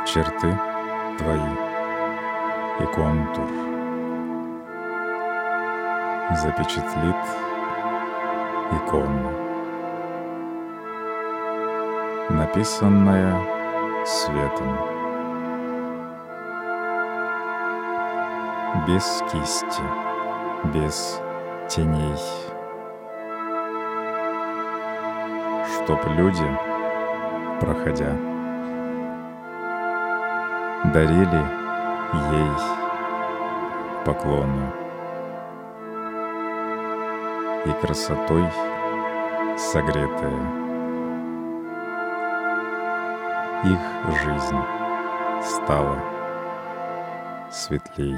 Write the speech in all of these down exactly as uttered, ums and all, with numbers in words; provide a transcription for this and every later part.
черты твои и контур запечатлит икона, написанная светом, без кисти, без теней, чтоб люди, проходя, дарили ей поклоны и красотой согретая их жизнь стала светлей.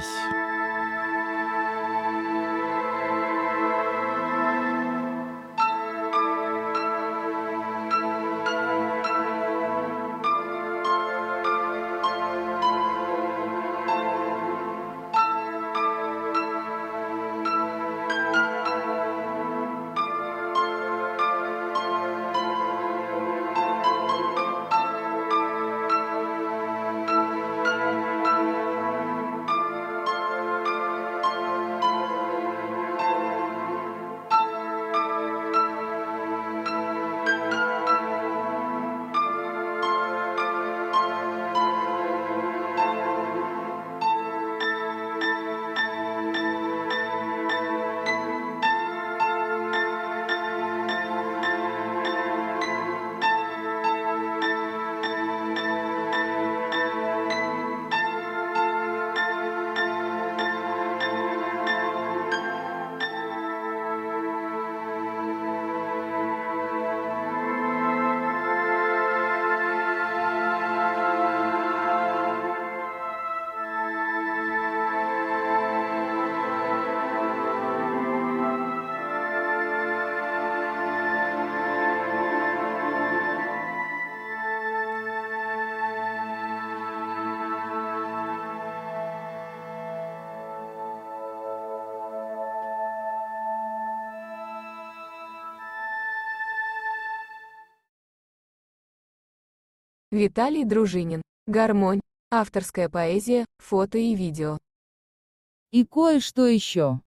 Виталий Дружинин. Гармонь. Авторская поэзия, фото и видео. И кое-что еще.